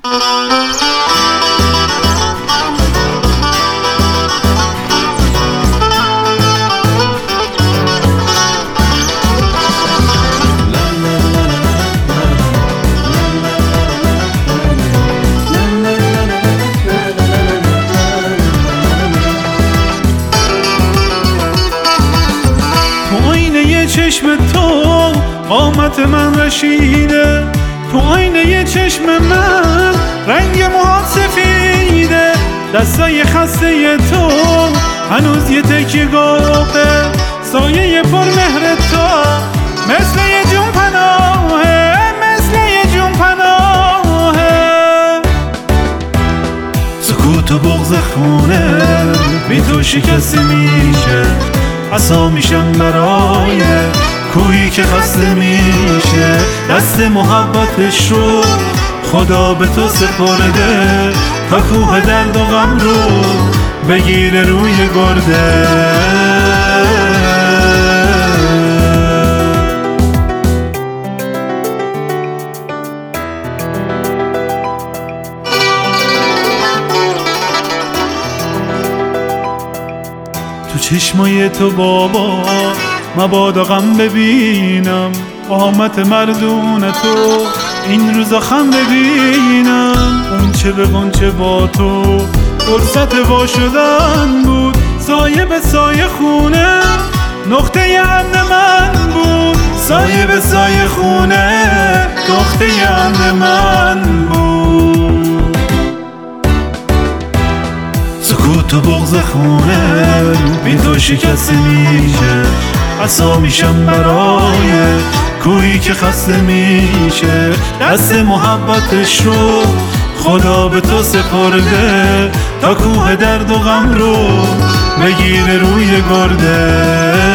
چشم تو قامت من رشیده، تو آینه چشم من رنگ موهات سفیده، دستای خسته تو هنوز یه تکیه گاهه، سایه پر مهر تو مثل یه جون پناهه، مثل یه جون پناهه. سکوت و بغض خونه بی تو شکسته میشه، عصا میشم برای کوهی که خسته میشه، دست محبتش رو خدا به تو سپرده تا کوه درد و غم رو بگیره روی گرده. تو چشمای تو بابا مبادا غم ببینم، قامت مردون تو این روزا خم ببینم، اون چه به غنچه با تو فرصت وا شدن بود، سایه به سایه خونه نقطه امن من بود، سایه به سایه خونه نقطه امن من بود. سکوت و بغض خونه بی تو شکسته میشه، عصا میشم برای کوهی که خسته میشه، دست محبتش رو خدا به تو سپرده تا کوه درد و غم رو بگیره روی گرده.